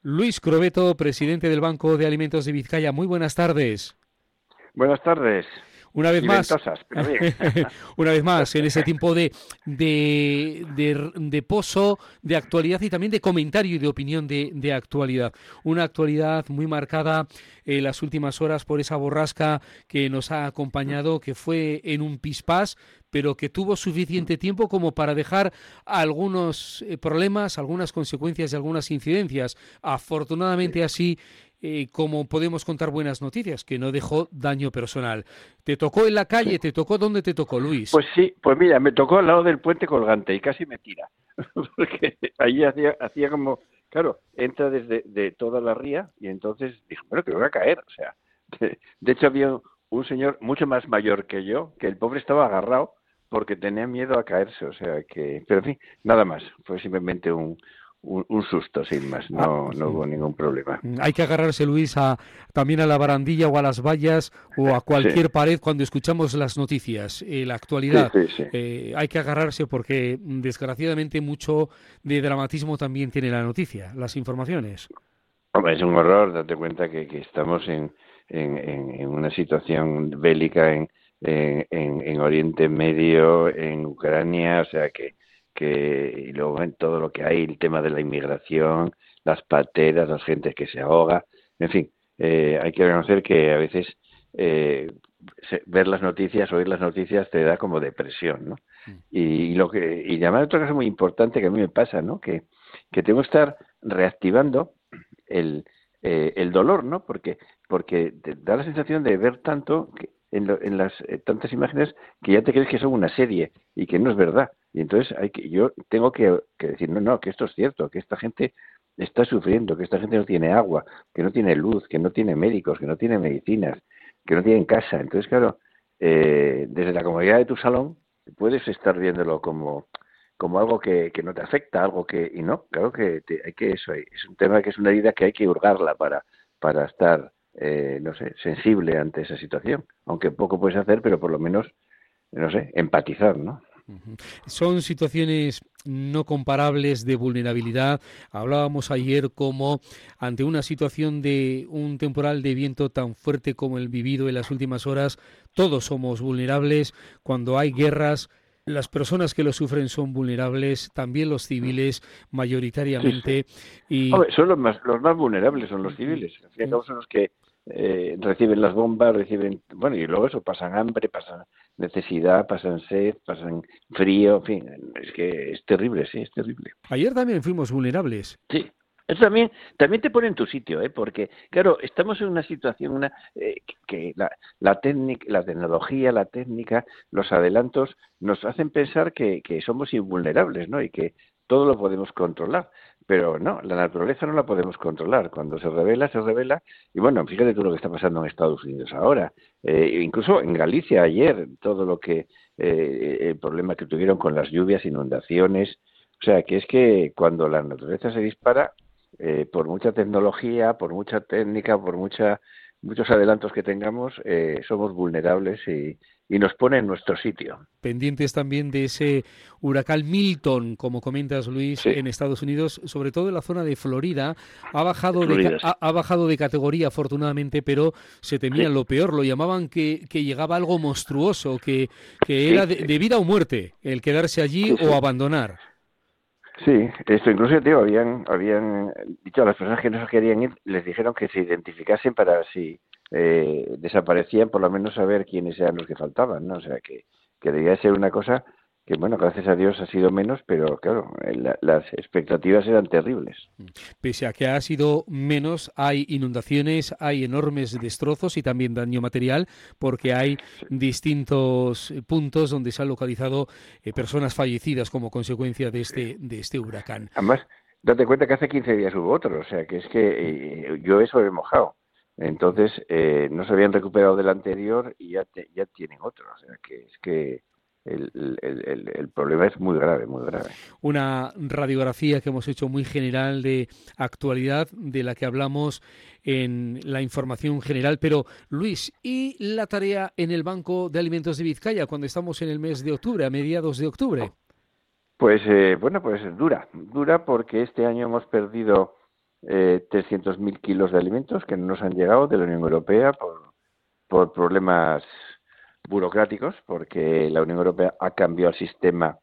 Luis Crobeto, presidente del Banco de Alimentos de Vizcaya. Muy buenas tardes. Buenas tardes. Una vez Y más, ventosas, pero bien. una vez más, en ese tiempo de pozo, de actualidad y también de comentario y de opinión de actualidad. Una actualidad muy marcada en las últimas horas por esa borrasca que nos ha acompañado, que fue en un pispás, pero que tuvo suficiente tiempo como para dejar algunos problemas, algunas consecuencias y algunas incidencias. Sí. Afortunadamente así, como podemos contar buenas noticias, que no dejó daño personal. ¿Te tocó en la Sí. calle? ¿Te tocó dónde te tocó, Luis? Pues sí, pues mira, me tocó al lado del puente colgante y casi me tira. Porque allí hacía como, claro, entra desde de toda la ría y entonces dije, bueno, que voy a caer. O sea, de hecho había un señor mucho más mayor que yo, que el pobre estaba agarrado porque tenía miedo a caerse. O sea que, pero en fin, nada más. Fue simplemente un susto sin más. Ah, No hubo ningún problema. hay que agarrarse, Luis, también a la barandilla o a las vallas o a Sí, cualquier pared cuando escuchamos las noticias, la sí, actualidad. sí, sí. Hay que agarrarse porque, desgraciadamente, mucho de dramatismo también tiene la noticia, las informaciones. Hombre, es un horror, date cuenta que estamos en una situación bélica en Oriente Medio, en Ucrania, o sea y luego en todo lo que hay, el tema de la inmigración, las pateras, las gentes que se ahoga, en fin, hay que reconocer que a veces eh, ver las noticias, oír las noticias te da como depresión, ¿no? Y además otra cosa muy importante que a mí me pasa, ¿no? Que tengo que estar reactivando el dolor, ¿no? Porque te da la sensación de ver tanto en las tantas imágenes que ya te crees que son una serie y que no es verdad. Y entonces yo tengo que decir, no, que esto es cierto, que esta gente está sufriendo, que esta gente no tiene agua, que no tiene luz, que no tiene médicos, que no tiene medicinas, que no tienen casa. Entonces, claro, desde la comodidad de tu salón puedes estar viéndolo como algo que no te afecta, algo y no, claro que hay que eso, es un tema que es una herida que hay que hurgarla para estar, no sé, sensible ante esa situación, aunque poco puedes hacer, pero por lo menos, no sé, empatizar, ¿no? Ujú. Son situaciones no comparables de vulnerabilidad. Hablábamos ayer como ante una situación de un temporal de viento tan fuerte como el vivido en las últimas horas, todos somos vulnerables. Cuando hay guerras, las personas que lo sufren son vulnerables, también los civiles Sí, sí. mayoritariamente. Y Hombre, son los más vulnerables, son los civiles. Al fin y al cabo son los que reciben las bombas, bueno, y luego eso, pasan hambre, pasan necesidad, pasan sed, pasan frío, en fin, es que es terrible, sí, es terrible. ayer también fuimos vulnerables. Sí, eso también te pone en tu sitio, ¿eh? Porque, claro, estamos en una situación, que la técnica, la tecnología, la técnica, los adelantos nos hacen pensar que somos invulnerables, ¿no? Y que todo lo podemos controlar. Pero no, la naturaleza no la podemos controlar. Cuando se revela, se revela. Y bueno, fíjate tú lo que está pasando en Estados Unidos ahora. Incluso en Galicia ayer, todo el problema que tuvieron con las lluvias, inundaciones. O sea, que es que cuando la naturaleza se dispara, por mucha tecnología, por mucha técnica, muchos adelantos que tengamos, somos vulnerables y nos pone en nuestro sitio. Pendientes también de ese huracán Milton, como comentas, Luis, Sí, en Estados Unidos, sobre todo en la zona de Florida, Florida, sí. ha bajado de categoría afortunadamente, pero se temía Sí, lo peor, lo llamaban que llegaba algo monstruoso, que sí, era sí, de vida o muerte el quedarse allí sí, o sí. abandonar. Sí, esto incluso, tío, habían dicho a las personas que no se querían ir, les dijeron que se identificasen para si desaparecían, por lo menos saber quiénes eran los que faltaban, ¿no? O sea, que debía ser una cosa que, bueno, gracias a Dios ha sido menos, pero claro, las expectativas eran terribles. Pese a que ha sido menos, hay inundaciones, hay enormes destrozos y también daño material, porque hay distintos puntos donde se han localizado personas fallecidas como consecuencia de este huracán. Además, date cuenta que hace 15 días hubo otro, o sea, que es que llueve sobre mojado. Entonces, no se habían recuperado del anterior y ya tienen otro. O sea, que es que el problema es muy grave, muy grave. Una radiografía que hemos hecho muy general de actualidad, de la que hablamos en la información general. Pero, Luis, ¿y la tarea en el Banco de Alimentos de Vizcaya cuando estamos en el mes de octubre, a mediados de octubre? Pues, bueno, pues dura porque este año hemos perdido, 300.000 kilos de alimentos que no nos han llegado de la Unión Europea por problemas burocráticos, porque la Unión Europea ha cambiado el sistema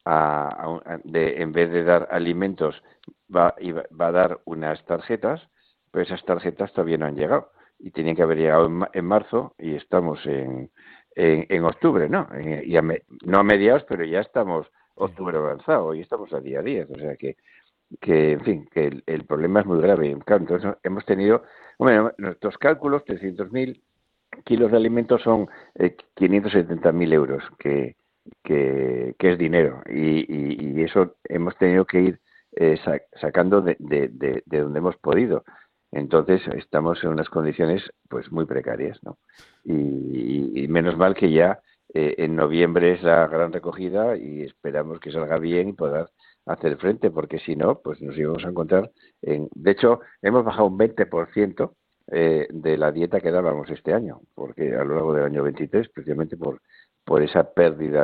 en vez de dar alimentos, va a dar unas tarjetas, pero esas tarjetas todavía no han llegado y tenían que haber llegado en marzo y estamos en octubre, ¿no? No a mediados, pero ya estamos octubre avanzado y estamos a día 10, o sea que en fin, que el problema es muy grave. Claro, entonces hemos tenido, bueno, nuestros cálculos, 300.000 kilos de alimentos son 570.000 euros, que es dinero. Y eso hemos tenido que ir sacando de donde hemos podido. Entonces estamos en unas condiciones pues muy precarias, ¿no? Y menos mal que ya en noviembre es la gran recogida y esperamos que salga bien y poder hacer frente, porque si no, pues nos íbamos a encontrar de hecho, hemos bajado un 20% de la dieta que dábamos este año, porque a lo largo del año 23, precisamente por esa pérdida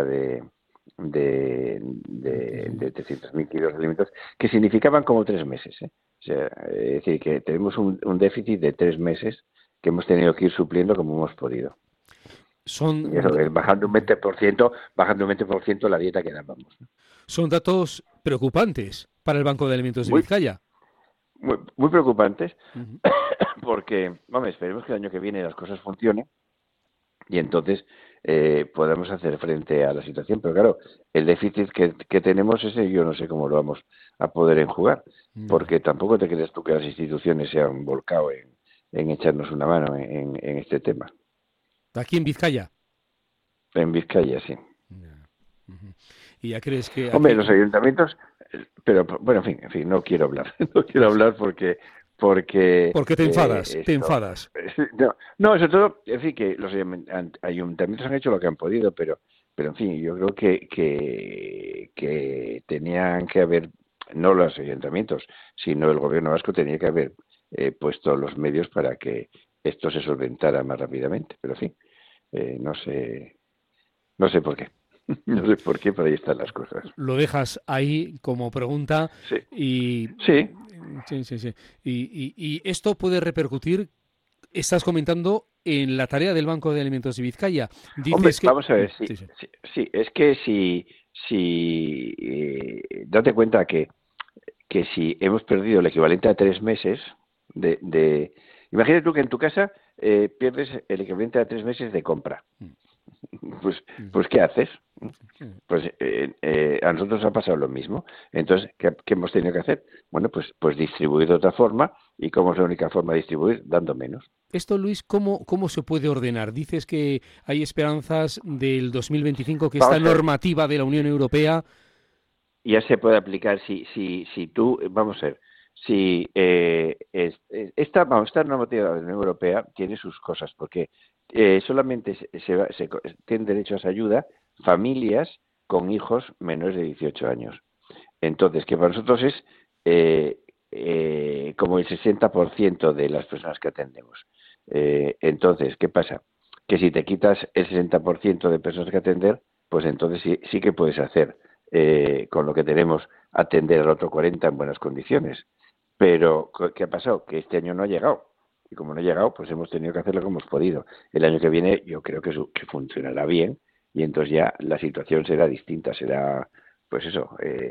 de 300.000 kilos de alimentos, que significaban como 3 meses, ¿eh? O sea, es decir, que tenemos un déficit de 3 meses que hemos tenido que ir supliendo como hemos podido. Y eso, bajando un 20% la dieta que dábamos, ¿no? Son datos preocupantes para el Banco de Alimentos de Muy, Vizcaya. muy preocupantes, Uh-huh. porque, vamos, esperemos que el año que viene las cosas funcionen y entonces podamos hacer frente a la situación. Pero claro, el déficit que tenemos ese yo no sé cómo lo vamos a poder enjugar, porque tampoco te creas tú que las instituciones se han volcado en echarnos una mano en este tema. Aquí en Vizcaya. En Vizcaya, sí. Uh-huh. ¿Y ya crees que Hombre, aquí... los ayuntamientos, pero bueno, en fin, no quiero hablar, no quiero hablar porque Porque te enfadas, te enfadas. no, sobre todo, en fin, que los ayuntamientos han hecho lo que han podido, pero en fin, yo creo que tenían que haber, no los ayuntamientos, sino el gobierno vasco tenía que haber puesto los medios para que esto se solventara más rápidamente, pero en fin, no sé por qué. No sé por qué, pero ahí están las cosas. Lo dejas ahí como pregunta Sí. y... Sí. Sí. Y esto puede repercutir, estás comentando, en la tarea del Banco de Alimentos de Vizcaya. Dices Hombre, que... vamos a ver, sí, es que date cuenta que si hemos perdido el equivalente a 3 meses imagínate tú que en tu casa pierdes el equivalente a 3 meses de compra. Pues ¿qué haces? Pues a nosotros ha pasado lo mismo. Entonces, ¿qué hemos tenido que hacer? Bueno, pues distribuir de otra forma. ¿Y cómo es la única forma de distribuir? Dando menos. Esto, Luis, ¿cómo se puede ordenar? Dices que hay esperanzas del 2025, que esta normativa de la Unión Europea... Ya se puede aplicar si tú, vamos a ver, si esta normativa de la Unión Europea tiene sus cosas, porque solamente tienen derecho a esa ayuda familias con hijos menores de 18 años. Entonces, que para nosotros es como el 60% de las personas que atendemos. Entonces, ¿qué pasa? Que si te quitas el 60% de personas que atender, pues entonces sí que puedes hacer con lo que tenemos atender al otro 40 en buenas condiciones. Pero, ¿qué ha pasado? Que este año no ha llegado. Y como no ha llegado, pues hemos tenido que hacerlo como hemos podido. El año que viene yo creo que funcionará bien y entonces ya la situación será distinta, será, pues eso,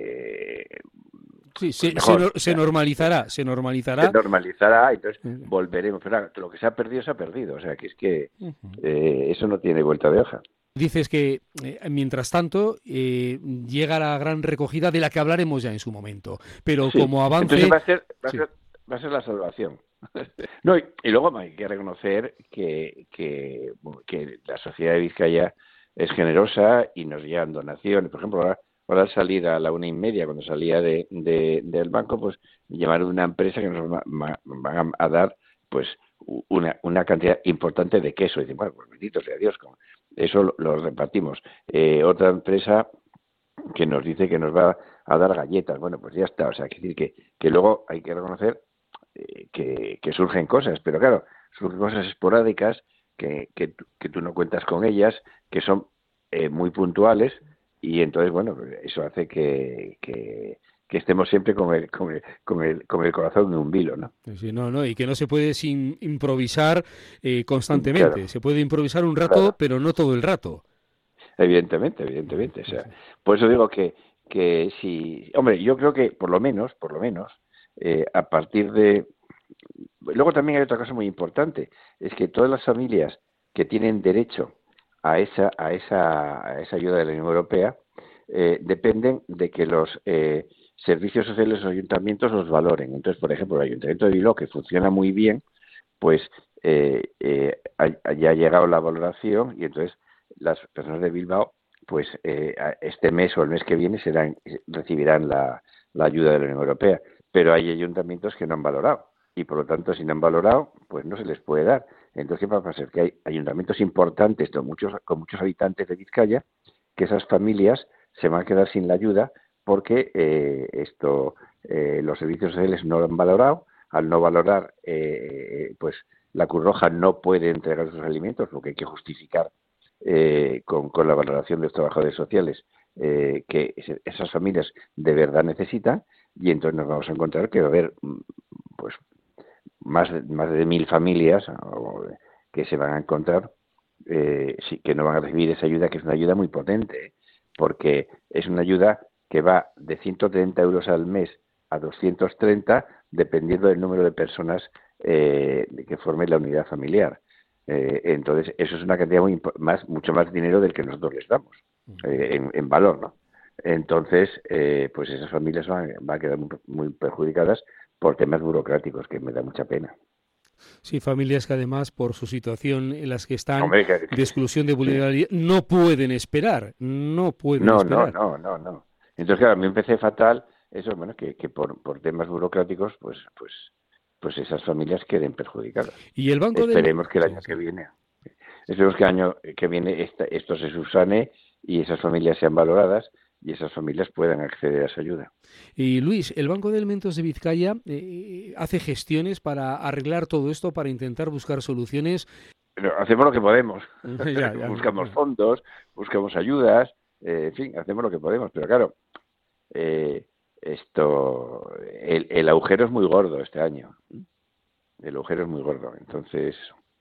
sí, mejor. Se normalizará. Se normalizará, entonces volveremos. Pero lo que se ha perdido. O sea, que es que eso no tiene vuelta de hoja. Dices que, mientras tanto, llega la gran recogida de la que hablaremos ya en su momento. Pero sí. como avance... Entonces va a ser la salvación. No, y luego hay que reconocer que la sociedad de Vizcaya es generosa y nos llegan donaciones. Por ejemplo, ahora al salir a la 1:30, cuando salía del banco, pues llamaron a una empresa que nos van a dar pues una cantidad importante de queso. Y dicen, bueno, pues bendito sea Dios, eso lo repartimos. Otra empresa que nos dice que nos va a dar galletas. Bueno, pues ya está. O sea, quiere decir que luego hay que reconocer que surgen cosas, pero claro, surgen cosas esporádicas que tú no cuentas con ellas, que son muy puntuales y entonces, bueno, eso hace que que estemos siempre con el corazón en un vilo, ¿no? Sí, no, y que no se puede improvisar Claro, constantemente. Se puede improvisar un rato, claro. pero no todo el rato. Evidentemente, Ujú, evidentemente. O sí, sea, sí. por eso digo que si, hombre, yo creo que por lo menos, a partir de. Luego también hay otra cosa muy importante, es que todas las familias que tienen derecho a esa ayuda de la Unión Europea dependen de que los servicios sociales de los ayuntamientos los valoren. Entonces, por ejemplo, el Ayuntamiento de Bilbao, que funciona muy bien, pues ya ha llegado la valoración y entonces las personas de Bilbao, pues este mes o el mes que viene recibirán la ayuda de la Unión Europea. Pero hay ayuntamientos que no han valorado y por lo tanto, si no han valorado, pues no se les puede dar. Entonces, ¿qué va a pasar? Que hay ayuntamientos importantes con muchos habitantes de Vizcaya, que esas familias se van a quedar sin la ayuda porque los servicios sociales no lo han valorado. Al no valorar, pues la Cruz Roja no puede entregar sus alimentos porque hay que justificar con la valoración de los trabajadores sociales que esas familias de verdad necesitan, y entonces nos vamos a encontrar que va a haber pues más de 1.000 familias que se van a encontrar sí, que no van a recibir esa ayuda, que es una ayuda muy potente, porque es una ayuda que va de 130 euros al mes a 230, dependiendo del número de personas que formen la unidad familiar. Entonces, eso es una cantidad mucho más dinero del que nosotros les damos, en valor, ¿no? Entonces, pues esas familias van a quedar muy perjudicadas por temas burocráticos, que me da mucha pena. Sí, familias que además, por su situación en las que están Hombre, de exclusión de sí. vulnerabilidad, no pueden esperar, no pueden No, no, esperar. no, no, no. Entonces, claro, a mí me empecé fatal eso, bueno, que por temas burocráticos, pues esas familias queden perjudicadas. Y el Banco del... Esperemos que el Sí, año que sí. viene, esperemos que el año que viene esto se subsane y esas familias sean valoradas y esas familias puedan acceder a esa ayuda. Y Luis, el Banco de Alimentos de Vizcaya hace gestiones para arreglar todo esto, para intentar buscar soluciones. Pero hacemos lo que podemos. Ya, ya. Buscamos fondos, buscamos ayudas, en fin, hacemos lo que podemos. Pero claro, eh, el agujero es muy gordo este año. El agujero es muy gordo. Entonces,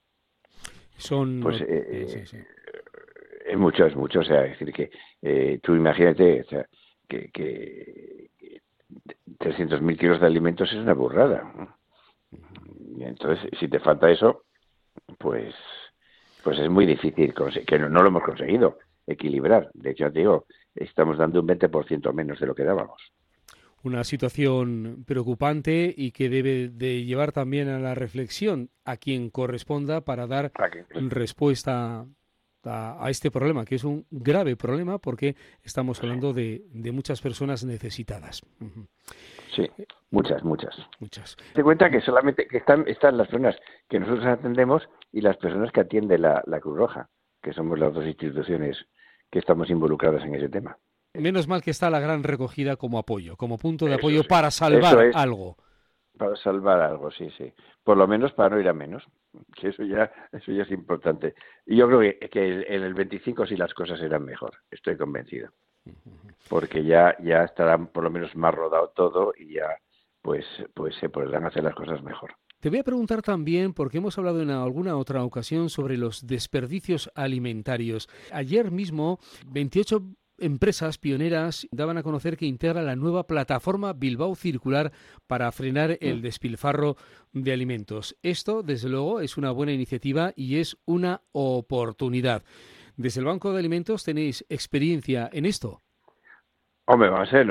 Son... pues sí, sí, sí. es mucho, es mucho. O sea, es decir, que tú imagínate, o sea, que 300.000 kilos de alimentos es una burrada, ¿no? Y entonces, si te falta eso, pues, pues es muy difícil, que no lo hemos conseguido equilibrar. De hecho, ya te digo, estamos dando un 20% menos de lo que dábamos. Una situación preocupante y que debe de llevar también a la reflexión a quien corresponda para dar ¿Para qué? respuesta a este problema, que es un grave problema porque estamos Sí, hablando de muchas personas necesitadas. Ujú. sí, muchas, muchas. Muchas. Te cuenta que solamente que están las personas que nosotros atendemos y las personas que atiende la Cruz Roja, que somos las dos instituciones que estamos involucradas en ese tema. Menos mal que está la gran recogida como apoyo, como punto de Eso apoyo sí. para Eso salvar es algo. para salvar algo, sí, sí. Por lo menos para no ir a menos, que eso ya es importante. Y yo creo que en el 25 sí las cosas serán mejor, estoy convencido. Porque ya estará por lo menos más rodado todo y ya pues se podrán hacer las cosas mejor. Te voy a preguntar también, porque hemos hablado en alguna otra ocasión sobre los desperdicios alimentarios. Ayer mismo, 28 empresas pioneras daban a conocer que integra la nueva plataforma Bilbao Circular para frenar ¿Mm? el despilfarro de alimentos. Esto, desde luego, es una buena iniciativa y es una oportunidad. Desde el Banco de Alimentos tenéis experiencia en esto. Hombre,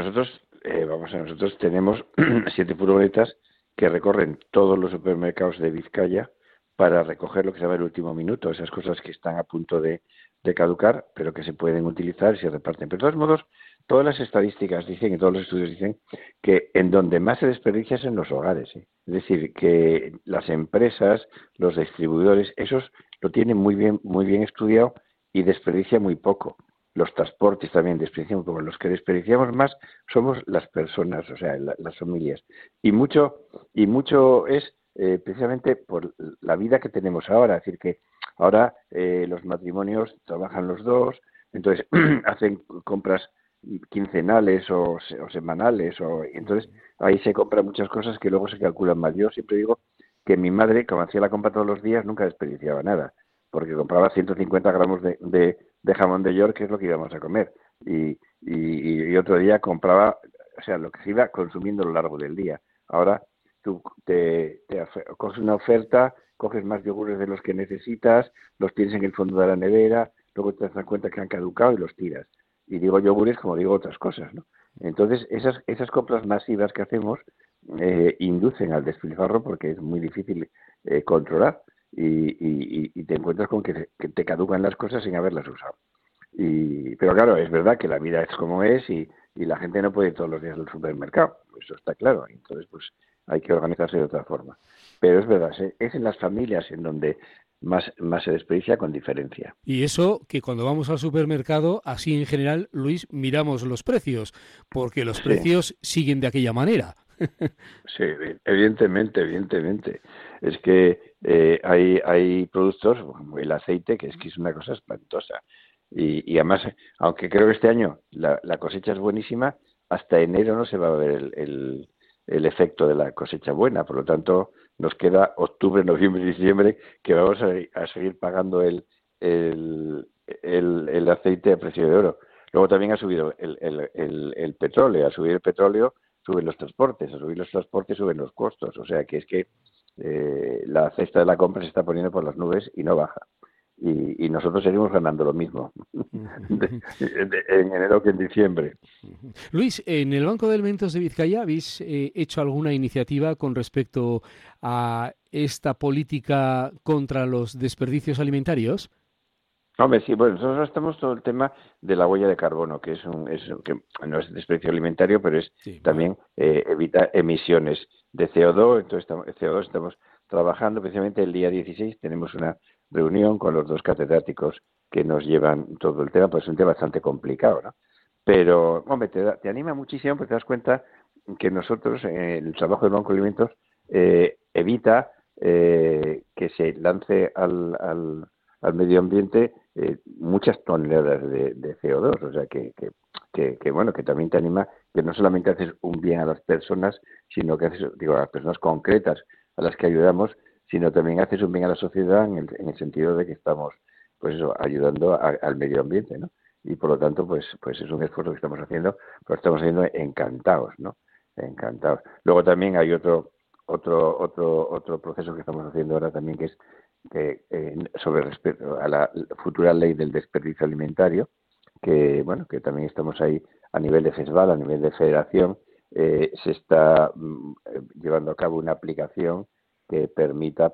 nosotros tenemos 7 furgonetas que recorren todos los supermercados de Vizcaya para recoger lo que se llama el último minuto, esas cosas que están a punto de caducar, pero que se pueden utilizar y se reparten. Pero de todos modos, todas las estadísticas dicen y todos los estudios dicen que en donde más se desperdicia es en los hogares, ¿eh? Es decir, que las empresas, los distribuidores, esos lo tienen muy bien estudiado y desperdicia muy poco. Los transportes también desperdician muy poco. Los que desperdiciamos más somos las personas, o sea, las familias. Y mucho es precisamente por la vida que tenemos ahora. Es decir, que ahora los matrimonios trabajan los dos, entonces hacen compras quincenales o semanales, entonces ahí se compran muchas cosas que luego se calculan mal. Yo siempre digo que mi madre, como hacía la compra todos los días, nunca desperdiciaba nada, porque compraba 150 gramos de jamón de York, que es lo que íbamos a comer, y otro día compraba, o sea, lo que se iba consumiendo a lo largo del día. Ahora tú coges una oferta, coges más yogures de los que necesitas, los tienes en el fondo de la nevera, luego te das cuenta que han caducado y los tiras. Y digo yogures como digo otras cosas, ¿no? Entonces, esas compras masivas que hacemos inducen al despilfarro porque es muy difícil controlar y te encuentras con que te caducan las cosas sin haberlas usado. Pero claro, es verdad que la vida es como es y la gente no puede ir todos los días al supermercado, eso está claro. Entonces, pues hay que organizarse de otra forma. Pero es verdad, es en las familias en donde más se desperdicia con diferencia. Y eso que cuando vamos al supermercado, así en general, Luis, miramos los precios, porque los precios siguen de aquella manera. Sí, evidentemente. Es que hay productos, como el aceite, que es una cosa espantosa. Y además, aunque creo que este año la cosecha es buenísima, hasta enero no se va a ver el efecto de la cosecha buena. Por lo tanto, nos queda octubre, noviembre y diciembre que vamos a seguir pagando el aceite a precio de oro. Luego también ha subido el petróleo. Al subir el petróleo, suben los transportes. Al subir los transportes, suben los costos. O sea que es que la cesta de la compra se está poniendo por las nubes y no baja. Y nosotros seguimos ganando lo mismo en enero que en diciembre. Luis, en el Banco de Alimentos de Vizcaya, ¿habéis hecho alguna iniciativa con respecto a esta política contra los desperdicios alimentarios? Hombre, sí, bueno, nosotros estamos todo el tema de la huella de carbono, que que no es desperdicio alimentario, pero es también evita emisiones de CO2. Entonces, CO2 estamos trabajando, precisamente el día 16 tenemos una reunión con los dos catedráticos que nos llevan todo el tema, pues es un tema bastante complicado, ¿no? Pero, hombre, te anima muchísimo porque te das cuenta que nosotros, el trabajo del Banco de Alimentos, evita que se lance al medio ambiente muchas toneladas de CO2, o sea que bueno, que también te anima que no solamente haces un bien a las personas, sino que haces, a las personas concretas a las que ayudamos, sino también haces un bien a la sociedad en el sentido de que estamos, pues eso, ayudando al medio ambiente, ¿no? Y por lo tanto, pues es un esfuerzo que estamos haciendo, pero estamos haciendo encantados, ¿no? Encantados. Luego también hay otro proceso que estamos haciendo ahora también, que es sobre respecto a la futura ley del desperdicio alimentario, que bueno, que también estamos ahí a nivel de FESVAL, a nivel de federación, se está llevando a cabo una aplicación que permita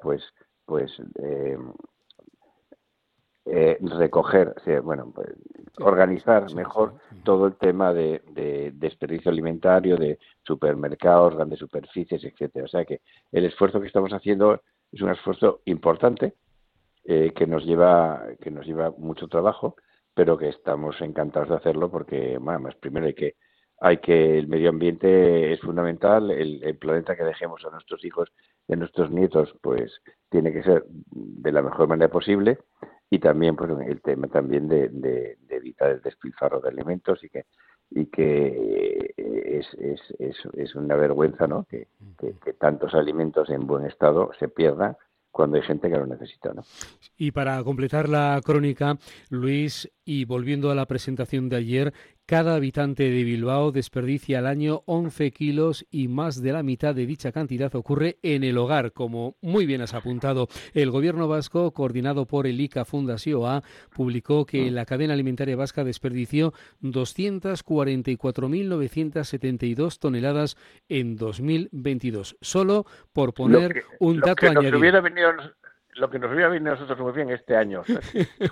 recoger, organizar mejor todo el tema de desperdicio alimentario, de supermercados, grandes superficies, etcétera. O sea que el esfuerzo que estamos haciendo es un esfuerzo importante que nos lleva mucho trabajo, pero que estamos encantados de hacerlo porque, bueno, primero hay que el medio ambiente es fundamental, el planeta que dejemos a nuestros hijos y a nuestros nietos, pues tiene que ser de la mejor manera posible, y también pues el tema también de evitar el despilfarro de alimentos y que es una vergüenza, ¿no? Que tantos alimentos en buen estado se pierdan cuando hay gente que lo necesita, ¿no? Y para completar la crónica, Luis, y volviendo a la presentación de ayer, cada habitante de Bilbao desperdicia al año 11 kilos y más de la mitad de dicha cantidad ocurre en el hogar, como muy bien has apuntado. El gobierno vasco, coordinado por el ICA Fundació A, publicó que la cadena alimentaria vasca desperdició 244.972 toneladas en 2022. Solo por poner un dato añadido. Lo que nos hubiera venido a nosotros muy bien este año. O sea,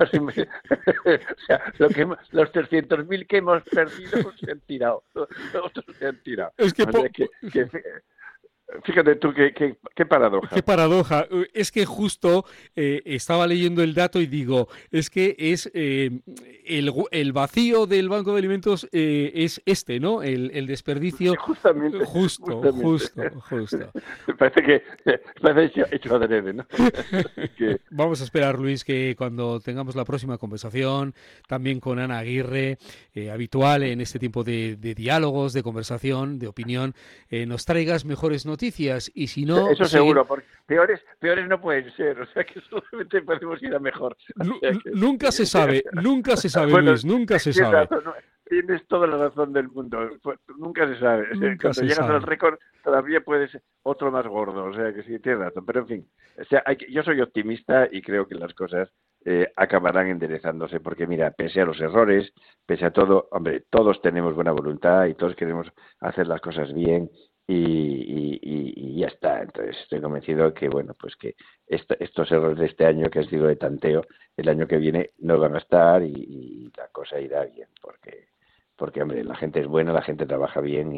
los 300.000 que hemos perdido se han tirado. Otros se han tirado. Es que, Fíjate tú qué paradoja. Qué paradoja. Es que justo estaba leyendo el dato y digo, es que es el vacío del Banco de Alimentos es este, ¿no? El desperdicio. Justamente, Justo, justamente. justo, justo. Parece hecho adrede, ¿no? Así que... Vamos a esperar, Luis, que cuando tengamos la próxima conversación, también con Ana Aguirre, habitual en este tipo de diálogos, de conversación, de opinión, nos traigas mejores noticias y si no, Eso seguro, porque peores no pueden ser, o sea que solamente podemos ir a mejor. O sea que... Nunca se sabe, Bueno, Luis, nunca se tienes sabe. razón, ¿no? Tienes toda la razón del mundo. Pues, nunca se sabe. Nunca Cuando se llegas al sabe. récord, todavía puedes otro más gordo. O sea que sí, tienes razón. Pero en fin, o sea, yo soy optimista y creo que las cosas acabarán enderezándose. Porque mira, pese a los errores, pese a todo, hombre, todos tenemos buena voluntad y todos queremos hacer las cosas bien. Y ya está. Entonces estoy convencido que, bueno, pues que estos errores de este año, que han sido de tanteo, el año que viene no van a estar y la cosa irá bien, porque hombre, la gente es buena, la gente trabaja bien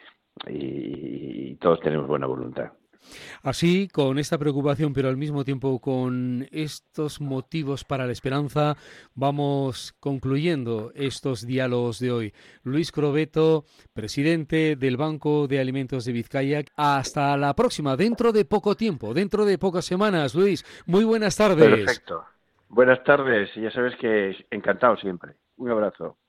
y todos tenemos buena voluntad. Así, con esta preocupación, pero al mismo tiempo con estos motivos para la esperanza, vamos concluyendo estos diálogos de hoy. Luis Crobeto, presidente del Banco de Alimentos de Vizcaya. Hasta la próxima, dentro de poco tiempo, dentro de pocas semanas. Luis, muy buenas tardes. Perfecto. Buenas tardes, y ya sabes que encantado siempre. Un abrazo.